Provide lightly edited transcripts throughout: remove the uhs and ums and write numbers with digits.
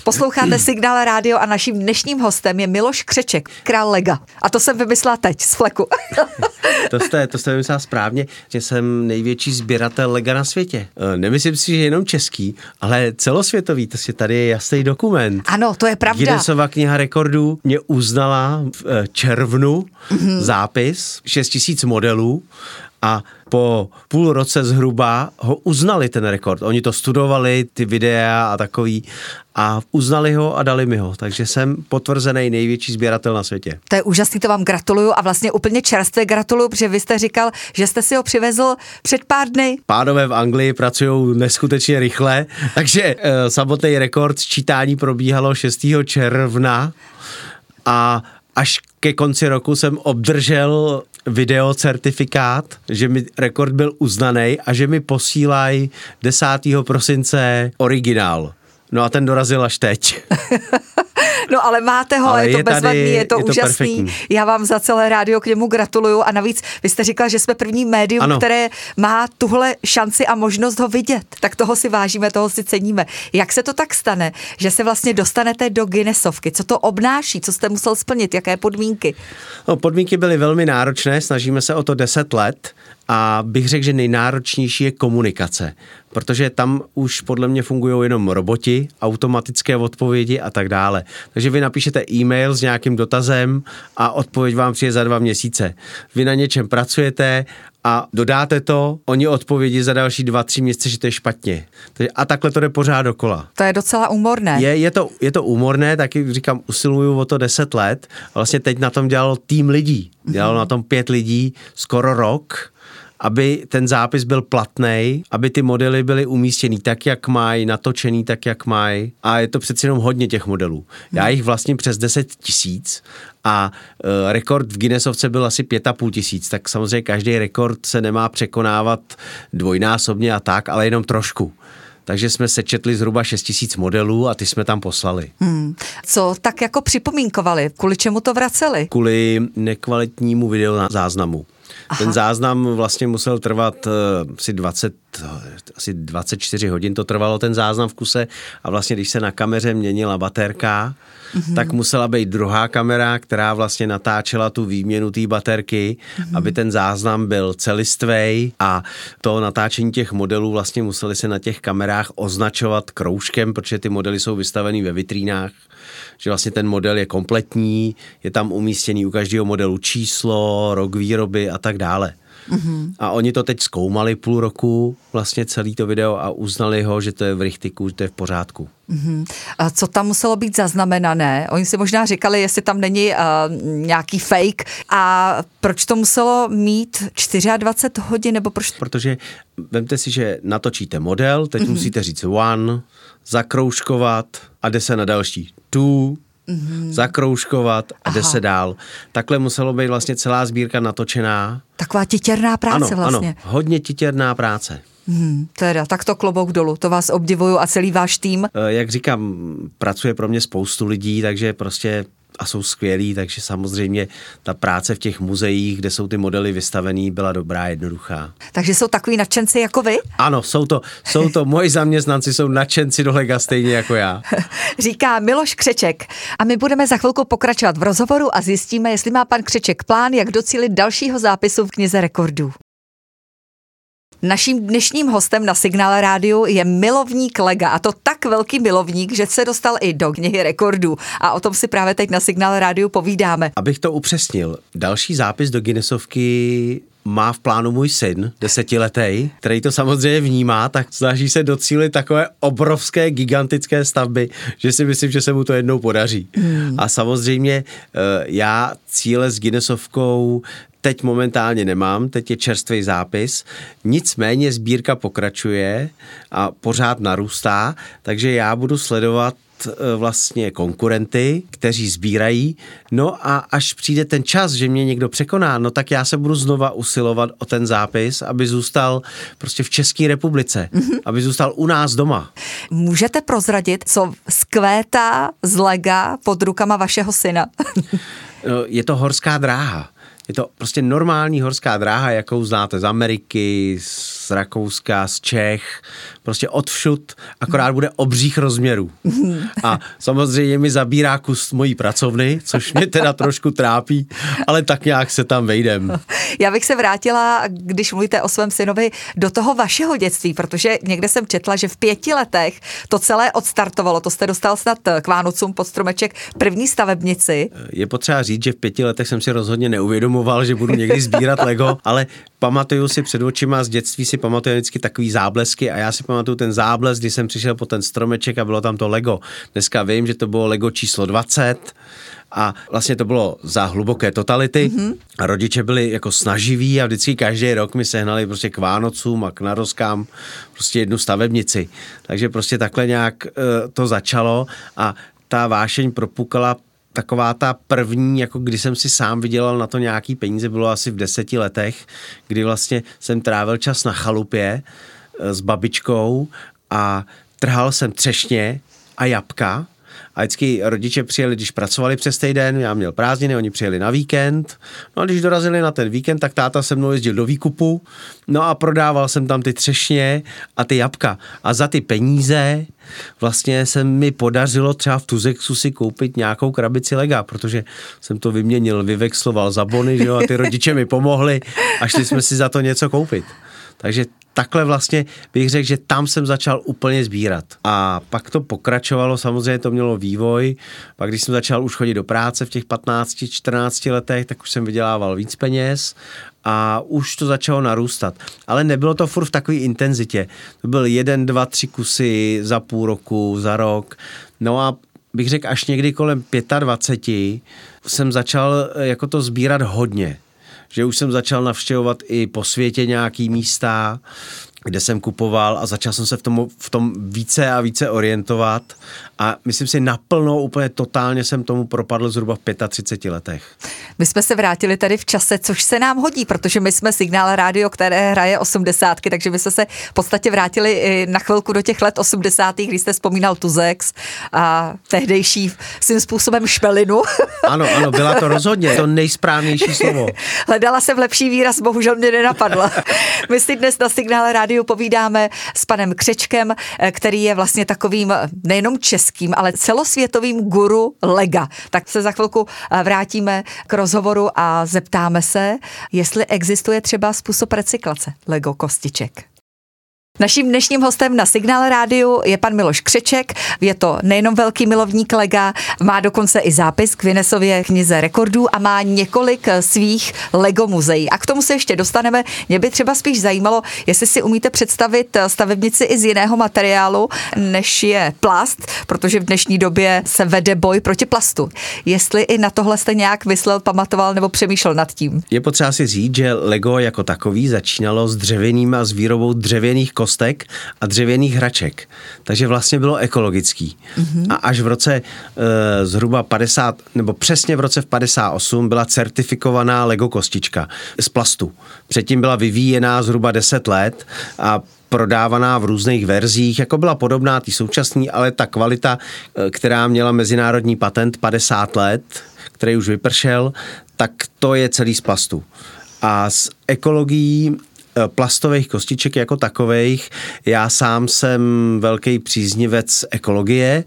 Posloucháte Signál rádio a naším dnešním hostem je Miloš Křeček, král lega. A to jsem vymyslela teď z fleku. To jste vymyslela správně, že jsem největší sběratel lega na světě. Nemyslím si, že jenom český, ale celosvětový, to tady je jasný dokument. Ano, to je pravda. Guinnessova kniha rekordů mě uznala v červnu zápis 6 000 modelů a po půl roce zhruba ho uznali ten rekord. Oni to studovali, ty videa a takový a uznali ho a dali mi ho. Takže jsem potvrzený největší sběratel na světě. To je úžasný, to vám gratuluju a vlastně úplně čerstvě gratuluju, protože vy jste říkal, že jste si ho přivezl před pár dny. Pánové v Anglii pracují neskutečně rychle, takže samotný rekord sčítání probíhalo 6. června a až ke konci roku jsem obdržel video certifikát, že mi rekord byl uznaný a že mi posílají 10. prosince originál. No a ten dorazil až teď. No ale máte ho, ale je to bezvadný, je to úžasný. Perfektní. Já vám za celé rádio k němu gratuluju a navíc vy jste říkal, že jsme první médium, ano, které má tuhle šanci a možnost ho vidět. Tak toho si vážíme, toho si ceníme. Jak se to tak stane, že se vlastně dostanete do Guinnessovky? Co to obnáší? Co jste musel splnit? Jaké podmínky? No, podmínky byly velmi náročné, snažíme se o to 10 let. A bych řekl, že nejnáročnější je komunikace, protože tam už podle mě fungují jenom roboti, automatické odpovědi a tak dále. Takže vy napíšete e-mail s nějakým dotazem a odpověď vám přijde za 2 měsíce. Vy na něčem pracujete a dodáte to, oni odpovědi za další 2-3 měsíce, že to je špatně. A takhle to jde pořád dokola. To je docela úmorné. Je to úmorné, taky říkám, usiluju o to 10 let. Vlastně teď na tom dělalo tým lidí. Dělalo na tom 5 lidí skoro rok, aby ten zápis byl platný, aby ty modely byly umístěný tak, jak mají, natočený tak, jak mají. A je to přeci jenom hodně těch modelů. Já jich vlastně přes 10 000 a rekord v Guinnessovce byl asi 5 500. Tak samozřejmě každý rekord se nemá překonávat dvojnásobně a tak, ale jenom trošku. Takže jsme sečetli zhruba 6 000 modelů a ty jsme tam poslali. Co tak jako připomínkovali? Kvůli čemu to vraceli? Kvůli nekvalitnímu videozáznamu. Aha. Ten záznam vlastně musel trvat asi 24 hodin to trvalo ten záznam v kuse a vlastně když se na kameře měnila baterka, tak musela být druhá kamera, která vlastně natáčela tu výměnu té baterky, aby ten záznam byl celistvej a to natáčení těch modelů vlastně museli se na těch kamerách označovat kroužkem, protože ty modely jsou vystavený ve vitrínách, že vlastně ten model je kompletní, je tam umístěný u každého modelu číslo, rok výroby a tak dále. A oni to teď zkoumali půl roku, vlastně celý to video a uznali ho, že to je v richtiku, že to je v pořádku. A co tam muselo být zaznamenané? Oni si možná říkali, jestli tam není nějaký fake a proč to muselo mít 24 hodin, nebo proč? Protože vemte si, že natočíte model, teď musíte říct one, zakroužkovat a jde se na další two, zakroužkovat a jde se dál. Takhle muselo být vlastně celá sbírka natočená. Taková titěrná práce vlastně. Ano, hodně titěrná práce. Teda, tak to klobouk dolů, to vás obdivuju a celý váš tým. Jak říkám, pracuje pro mě spoustu lidí, takže prostě a jsou skvělí, takže samozřejmě ta práce v těch muzeích, kde jsou ty modely vystavený, byla dobrá, jednoduchá. Takže jsou takový nadšenci jako vy? Ano, jsou to moji zaměstnanci, jsou nadšenci do lega stejně jako já. Říká Miloš Křeček. A my budeme za chvilku pokračovat v rozhovoru a zjistíme, jestli má pan Křeček plán, jak docílit dalšího zápisu v knize rekordů. Naším dnešním hostem na Signál rádiu je milovník lega a to tak velký milovník, že se dostal i do knihy rekordů a o tom si právě teď na Signál rádiu povídáme. Abych to upřesnil, další zápis do Guinnessovky má v plánu můj syn, 10letý, který to samozřejmě vnímá, tak snaží se docílit takové obrovské, gigantické stavby, že si myslím, že se mu to jednou podaří. A samozřejmě já cíle s Guinnessovkou teď momentálně nemám, teď je čerstvý zápis, nicméně sbírka pokračuje a pořád narůstá, takže já budu sledovat vlastně konkurenty, kteří sbírají, no a až přijde ten čas, že mě někdo překoná, no tak já se budu znova usilovat o ten zápis, aby zůstal prostě v České republice, aby zůstal u nás doma. Můžete prozradit, co vzkvétá z lega pod rukama vašeho syna? Je to horská dráha. Je to prostě normální horská dráha, jakou znáte z Ameriky, z Rakouska, z Čech, prostě odvšud, akorát bude obřích rozměrů. A samozřejmě mi zabírá kus mojí pracovny, což mě teda trošku trápí, ale tak nějak se tam vejdem. Já bych se vrátila, když mluvíte o svém synovi, do toho vašeho dětství, protože někde jsem četla, že v 5 letech to celé odstartovalo. To jste dostal snad k Vánocům pod stromeček první stavebnici. Je potřeba říct, že v 5 letech jsem si rozhodně neuvědomoval, že budu někdy sbírat Lego, ale pamatuju si před očima z dětství, si pamatuju vždycky takový záblesky a já si pamatuju ten záblesk, když jsem přišel po ten stromeček a bylo tam to Lego. Dneska vím, že to bylo Lego číslo 20 a vlastně to bylo za hluboké totality a rodiče byli jako snaživí a vždycky každý rok mi sehnali prostě k Vánocům a k narozkám prostě jednu stavebnici. Takže prostě takhle nějak to začalo a ta vášeň propukala. Taková ta první, jako kdy jsem si sám vydělal na to nějaký peníze, bylo asi v 10 letech, kdy vlastně jsem trávil čas na chalupě s babičkou a trhal jsem třešně a jabka. A vždycky rodiče přijeli, když pracovali přes týden, já měl prázdniny, oni přijeli na víkend. No a když dorazili na ten víkend, tak táta se mnou jezdil do výkupu, no a prodával jsem tam ty třešně a ty jabka. A za ty peníze vlastně se mi podařilo třeba v Tuzexu si koupit nějakou krabici Lega, protože jsem to vyměnil, vyvexloval za bony, že jo, a ty rodiče mi pomohli a šli jsme si za to něco koupit. Takže takhle vlastně bych řekl, že tam jsem začal úplně sbírat. A pak to pokračovalo, samozřejmě to mělo vývoj. Pak když jsem začal už chodit do práce v těch 15-14 letech, tak už jsem vydělával víc peněz a už to začalo narůstat. Ale nebylo to furt v takové intenzitě. To byl 1, 2, 3 kusy za půl roku, za rok. No a bych řekl, až někdy kolem 25 jsem začal jako to sbírat hodně. Že už jsem začal navštěvovat i po světě nějaký místa, kde jsem kupoval a začal jsem se v tom více a více orientovat a myslím si naplno, úplně totálně jsem tomu propadl zhruba v 35 letech. My jsme se vrátili tady v čase, což se nám hodí, protože my jsme Signál rádio, které hraje 80, takže my jsme se v podstatě vrátili na chvilku do těch let 80, kdy jste vzpomínal Tuzex a tehdejší svým způsobem šmelinu. Ano, byla to rozhodně to nejsprávnější slovo. Hledala jsem lepší výraz, bohužel mě nenapadla. My si dnes na Signál rádiu povídáme s panem Křečkem, který je vlastně takovým nejenom českým, ale celosvětovým guru Lega. Tak se za chvilku vrátíme k rozhovoru a zeptáme se, jestli existuje třeba způsob recyklace Lego kostiček. Naším dnešním hostem na Signál rádiu je pan Miloš Křeček. Je to nejenom velký milovník Lega, má dokonce i zápis k Guinnessově knize rekordů a má několik svých Lego muzeí. A k tomu se ještě dostaneme. Mě by třeba spíš zajímalo, jestli si umíte představit stavebnici i z jiného materiálu, než je plast, protože v dnešní době se vede boj proti plastu. Jestli i na tohle jste nějak myslel, pamatoval nebo přemýšlel nad tím. Je potřeba si říct, že Lego jako takový začínalo s dřevěným a s výrobou dřevěných kostek a dřevěných hraček. Takže vlastně bylo ekologický. A až v roce zhruba 50, nebo přesně v roce 58 byla certifikovaná Lego kostička z plastu. Předtím byla vyvíjená zhruba 10 let a prodávaná v různých verzích, jako byla podobná té současné, ale ta kvalita, která měla mezinárodní patent 50 let, který už vypršel, tak to je celý z plastu. A s ekologií plastových kostiček jako takovejch. Já sám jsem velký příznivec ekologie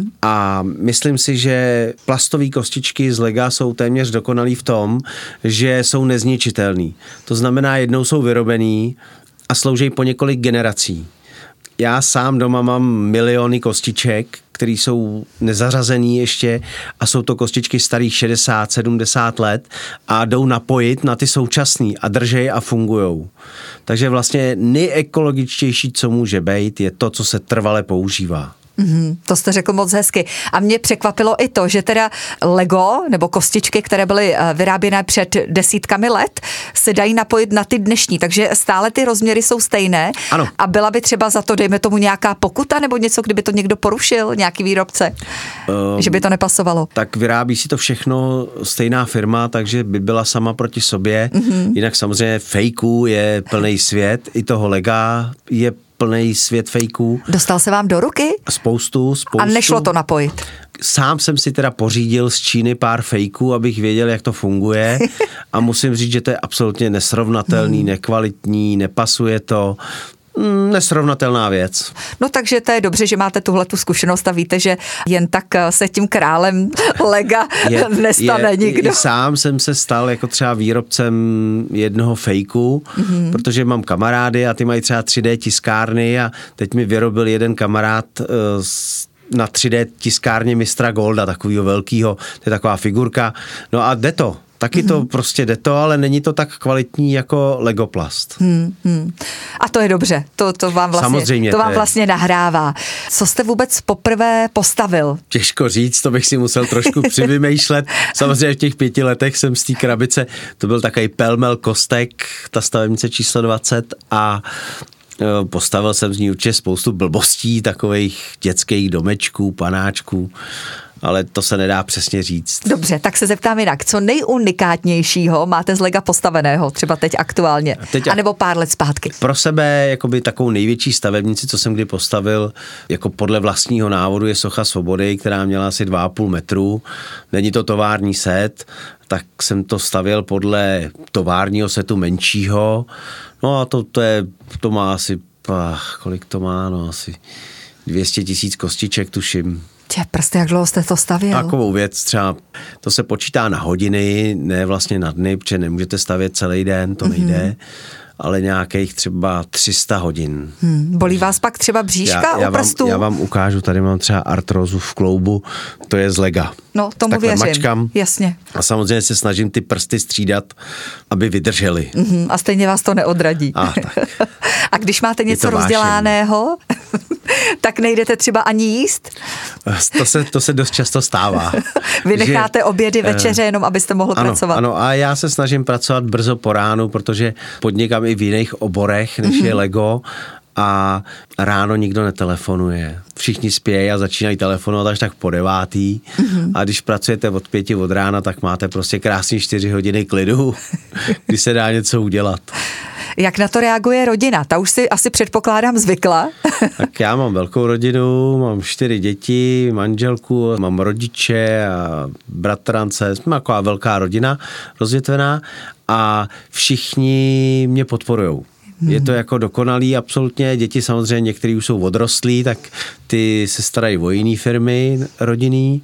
a myslím si, že plastové kostičky z Lega jsou téměř dokonalý v tom, že jsou nezničitelný. To znamená, jednou jsou vyrobený a slouží po několik generací. Já sám doma mám miliony kostiček, které jsou nezařazený ještě a jsou to kostičky starých 60, 70 let a jdou napojit na ty současný a držej a fungujou. Takže vlastně nejekologičtější, co může být, je to, co se trvale používá. To jste řekl moc hezky. A mě překvapilo i to, že teda Lego nebo kostičky, které byly vyráběné před desítkami let, se dají napojit na ty dnešní, takže stále ty rozměry jsou stejné. Ano. A byla by třeba za to, dejme tomu, nějaká pokuta nebo něco, kdyby to někdo porušil, nějaký výrobce, že by to nepasovalo? Tak vyrábí si to všechno stejná firma, takže by byla sama proti sobě. Jinak samozřejmě fejků je plný svět, i toho Lega je plný svět fejků. Dostal se vám do ruky? Spoustu. A nešlo to napojit? Sám jsem si teda pořídil z Číny pár fejků, abych věděl, jak to funguje a musím říct, že to je absolutně nesrovnatelný, nekvalitní, nepasuje to. Nesrovnatelná věc. No takže to je dobře, že máte tuhletu zkušenost a víte, že jen tak se tím králem lega nestane nikdo. Sám jsem se stal jako třeba výrobcem jednoho fejku, protože mám kamarády a ty mají třeba 3D tiskárny a teď mi vyrobil jeden kamarád na 3D tiskárně mistra Golda, takovýho velkýho, to je taková figurka. No a jde to. Taky to prostě jde to, ale není to tak kvalitní jako Legoplast. A to je dobře, to vám vlastně, samozřejmě, to vám vlastně nahrává. Co jste vůbec poprvé postavil? Těžko říct, to bych si musel trošku přivymýšlet. Samozřejmě v těch 5 letech jsem z té krabice, to byl takový pelmel kostek, ta stavebnice číslo 20 a postavil jsem z ní určitě spoustu blbostí, takových dětských domečků, panáčků, ale to se nedá přesně říct. Dobře, tak se zeptám jinak. Co nejunikátnějšího máte z lega postaveného, třeba teď aktuálně, anebo pár let zpátky? Pro sebe jakoby takovou největší stavebnici, co jsem kdy postavil, jako podle vlastního návodu je socha Svobody, která měla asi 2,5 metru. Není to tovární set, tak jsem to stavěl podle továrního setu menšího. No a to má asi, kolik to má, no asi 200 000 kostiček, tuším. Prostě jak dlouho jste to stavěl? Takovou věc třeba, to se počítá na hodiny, ne vlastně na dny, protože nemůžete stavět celý den, to nejde, ale nějakých třeba 300 hodin. Bolí vás pak třeba bříška u prstů? Já vám ukážu, tady mám třeba artrózu v kloubu, to je z lega. No, tomu věřím, mačkám. Jasně. A samozřejmě se snažím ty prsty střídat, aby vydržely. A stejně vás to neodradí. A když máte něco rozdělaného, tak nejdete třeba ani jíst? To se dost často stává. Vy necháte obědy, večeře, jenom abyste mohl pracovat. Ano, a já se snažím pracovat brzo po ránu, protože podnikám i v jiných oborech, než je Lego, a ráno nikdo netelefonuje. Všichni spějí a začínají telefonovat až tak po 9. A když pracujete od 5 od rána, tak máte prostě krásný 4 hodiny klidu, kdy se dá něco udělat. Jak na to reaguje rodina? Ta už si asi předpokládám zvykla. Tak já mám velkou rodinu, mám 4 děti, manželku, mám rodiče a bratrance, jsme taková velká rodina rozvětvená a všichni mě podporujou. Je to jako dokonalý absolutně, děti samozřejmě některý už jsou odrostlí, tak ty se starají o jiný firmy rodinný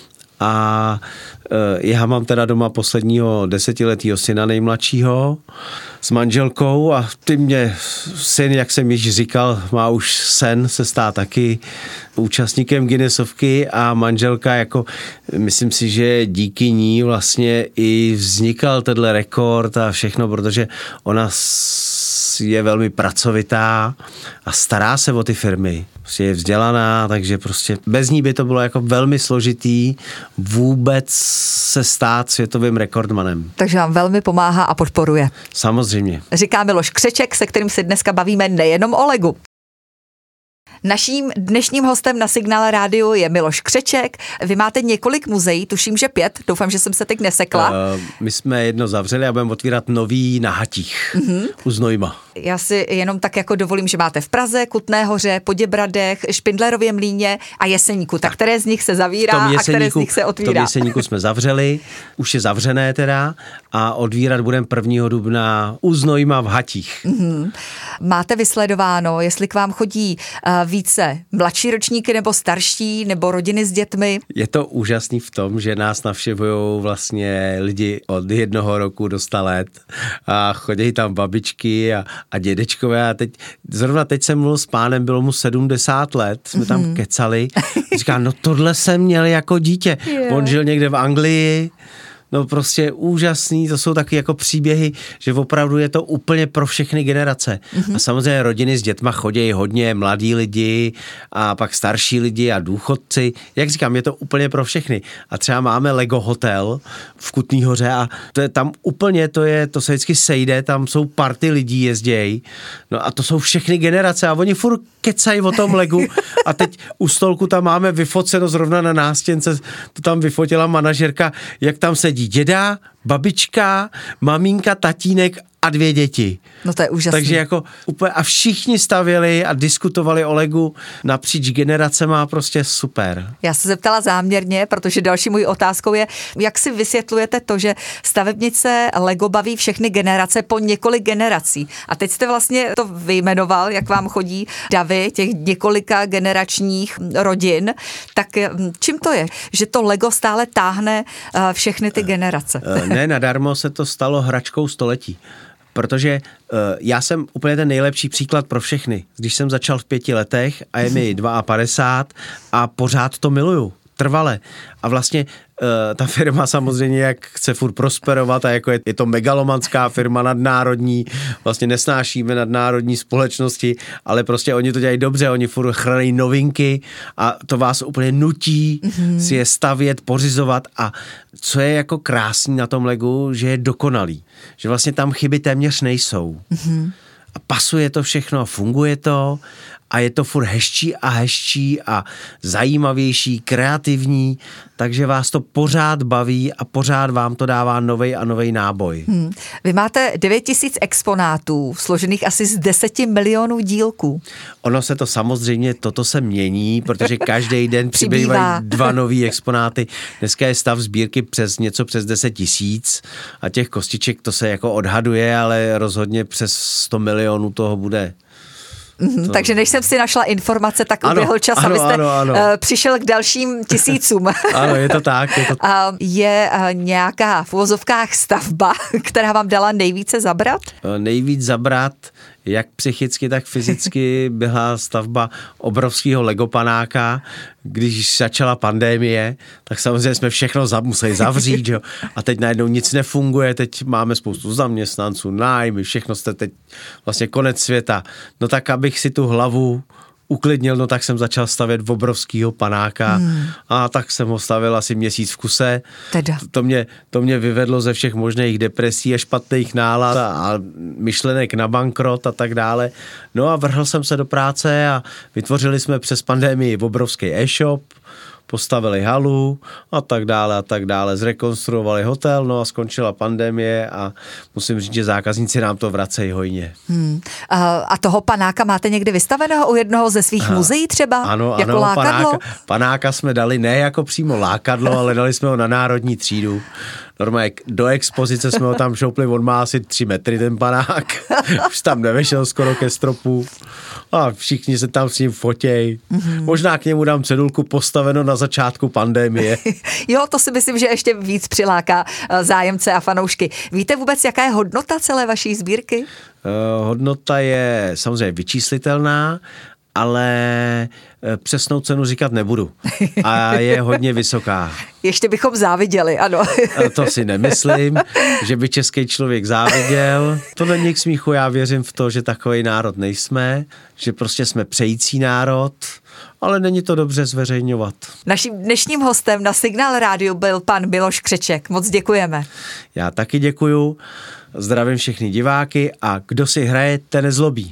a já mám teda doma posledního 10letého syna nejmladšího s manželkou a syn, jak jsem již říkal, má už sen se stát taky účastníkem Guinnessovky a manželka jako, myslím si, že díky ní vlastně i vznikal tenhle rekord a všechno, protože ona je velmi pracovitá a stará se o ty firmy. Prostě je vzdělaná, takže prostě bez ní by to bylo jako velmi složitý vůbec se stát světovým rekordmanem. Takže vám velmi pomáhá a podporuje. Samozřejmě. Říká Miloš Křeček, se kterým si dneska bavíme nejenom o Legu. Naším dnešním hostem na Signál Rádiu je Miloš Křeček. Vy máte několik muzeí, tuším, že 5. Doufám, že jsem se teď nesekla. My jsme jedno zavřeli a budeme otvírat nový na Hatích u Znojma. Já si jenom tak jako dovolím, že máte v Praze, Kutné Hoře, Poděbradech, Špindlerově Mlýně a Jeseníku. Tak které z nich se zavírá a které z nich se otvírá? V tom Jeseníku jsme zavřeli, už je zavřené teda a otvírat budeme 1. dubna u Znojma v Hatích. Máte vysledováno, jestli k vám chodí více mladší ročníky nebo starší, nebo rodiny s dětmi? Je to úžasný v tom, že nás navštěvují vlastně lidi od 1 roku do 100 let a chodí tam babičky a dědečkové a zrovna teď jsem mluvil s pánem, bylo mu 70 let, jsme tam kecali. Říká, no tohle jsem měl jako dítě. On žil někde v Anglii, no prostě úžasný, to jsou taky jako příběhy, že opravdu je to úplně pro všechny generace. A samozřejmě rodiny s dětma chodí hodně mladí lidi a pak starší lidi a důchodci. Jak říkám, je to úplně pro všechny. A třeba máme Lego hotel v Kutný Hoře a to je tam úplně, to se vždycky sejde, tam jsou party lidí jezdějí. No a to jsou všechny generace a oni furt kecají o tom Legu a teď u stolku tam máme vyfoceno zrovna na nástěnce, to tam vyfotila manažerka, jak tam sedí děda, babička, maminka, tatínek a 2 děti. No to je úžasné. Takže jako úplně a všichni stavěli a diskutovali o Legu napříč generacema, prostě super. Já se zeptala záměrně, protože další můj otázkou je, jak si vysvětlujete to, že stavebnice Lego baví všechny generace po několik generací. A teď jste vlastně to vyjmenoval, jak vám chodí davy těch několika generačních rodin. Tak čím to je, že to Lego stále táhne všechny ty generace? Ne, nadarmo se to stalo hračkou století. Protože já jsem úplně ten nejlepší příklad pro všechny. Když jsem začal v 5 letech a je mi 52 a pořád to miluju. Trvale. A vlastně ta firma samozřejmě, jak chce furt prosperovat a jako je to megalomanská firma nadnárodní, vlastně nesnášíme nadnárodní společnosti, ale prostě oni to dělají dobře, oni furt chrání novinky a to vás úplně nutí si je stavět, pořizovat a co je jako krásný na tom Legu, že je dokonalý. Že vlastně tam chyby téměř nejsou. A pasuje to všechno a funguje to a je to furt hezčí a zajímavější, kreativní, takže vás to pořád baví a pořád vám to dává novej a novej náboj. Vy máte 9000 exponátů, složených asi z 10 milionů dílků. Ono se to samozřejmě, toto se mění, protože každý den přibývají 2 nový exponáty. Dneska je stav sbírky něco přes 10 000 a těch kostiček to se jako odhaduje, ale rozhodně přes 100 milionů toho bude. Takže než jsem si našla informace, tak uběhl čas, abyste přišel k dalším 1000. Ano, je to tak. Je nějaká v uvozovkách stavba, která vám dala nejvíce zabrat? Nejvíc zabrat, jak psychicky, tak fyzicky byla stavba obrovského Lego panáka. Když začala pandemie, tak samozřejmě jsme všechno museli zavřít, jo? A teď najednou nic nefunguje, teď máme spoustu zaměstnanců, nájmy, všechno jste teď vlastně konec světa. No tak, abych si tu hlavu uklidnil, no tak jsem začal stavět obrovskýho panáka a tak jsem ho stavil asi měsíc v kuse. Teda. To mě vyvedlo ze všech možných depresí a špatných nálad a myšlenek na bankrot a tak dále. No a vrhl jsem se do práce a vytvořili jsme přes pandemii obrovský e-shop, postavili halu a tak dále, zrekonstruovali hotel, no a skončila pandemie a musím říct, že zákazníci nám to vracejí hojně. A toho panáka máte někdy vystaveného u jednoho ze svých muzeí třeba? Ano, jako lákadlo? Panáka jsme dali ne jako přímo lákadlo, ale dali jsme ho na Národní třídu. Normálně do expozice jsme ho tam šoupli, on má asi 3 metry ten panák, už tam nevešel skoro ke stropu a všichni se tam s ním fotěj. Možná k němu dám cedulku postaveno na začátku pandemie. Jo, to si myslím, že ještě víc přiláká zájemce a fanoušky. Víte vůbec, jaká je hodnota celé vaší sbírky? Hodnota je samozřejmě vyčíslitelná, ale přesnou cenu říkat nebudu. A je hodně vysoká. Ještě bychom záviděli, ano. To si nemyslím, že by český člověk záviděl. To není k smíchu, já věřím v to, že takový národ nejsme, že prostě jsme přející národ, ale není to dobře zveřejňovat. Naším dnešním hostem na Signál Rádiu byl pan Miloš Křeček. Moc děkujeme. Já taky děkuju. Zdravím všechny diváky a kdo si hraje, ten nezlobí.